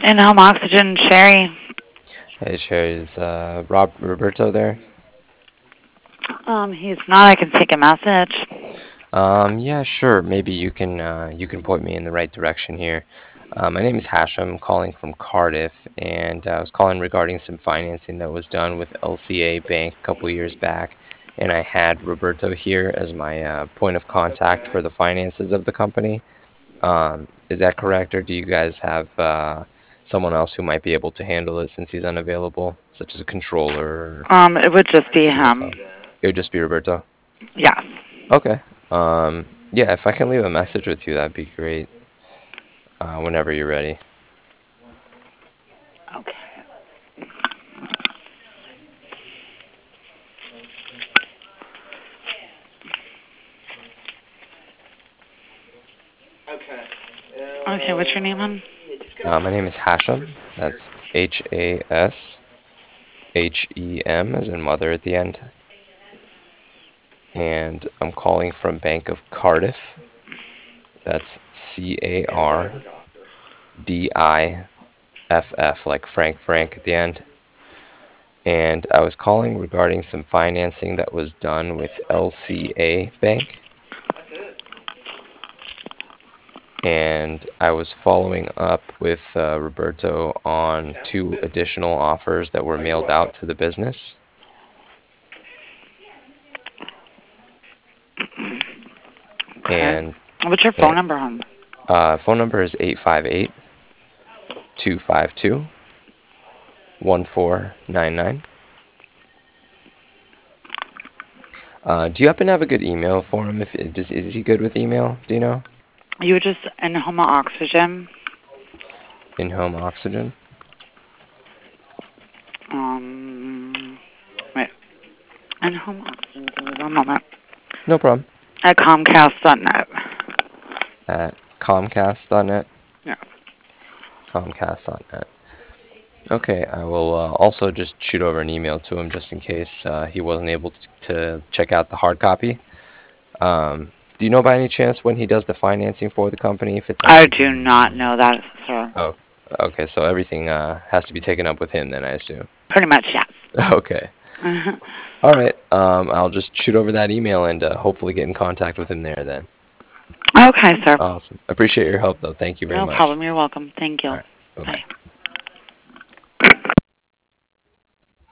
In-home oxygen, Sherry. Hey, Sherry, is Roberto there? He's not. I can take a message. Yeah, sure. Maybe you can point me in the right direction here. My name is Hashem, calling from Cardiff, and I was calling regarding some financing that was done with LCA Bank a couple years back, and I had Roberto here as my point of contact for the finances of the company. Is that correct, or do you guys have someone else who might be able to handle it since he's unavailable, such as a controller or It would just be him. CFO? It would just be Roberto. Yes. Okay. Yeah, if I can leave a message with you, that'd be great. Whenever you're ready. Okay. Okay, what's your name, hon? My name is Hashem. That's Hashem, as in mother at the end. And I'm calling from Bank of Cardiff. That's Cardiff, like Frank at the end. And I was calling regarding some financing that was done with LCA Bank. And I was following up with Roberto on two additional offers that were mailed out to the business. Okay. And What's your phone number, hon? phone number is 858-252-1499. Do you happen to have a good email for him? Is he good with email? Do you know? You were just in-home oxygen. In-home oxygen. Wait. In-home oxygen. Give me one moment. No problem. At Comcast.net. At Comcast.net. Yeah. Comcast.net. Okay, I will also just shoot over an email to him just in case he wasn't able to check out the hard copy. Do you know by any chance when he does the financing for the company, if it's I actually do being not manual? know that, sir. Oh, okay, so everything has to be taken up with him then, I assume. Pretty much, yes. Okay. All right, I'll just shoot over that email and hopefully get in contact with him there then. Okay, sir. Awesome. Appreciate your help, though. Thank you very No much. problem. You're welcome. Thank All you. right, bye-bye. Bye.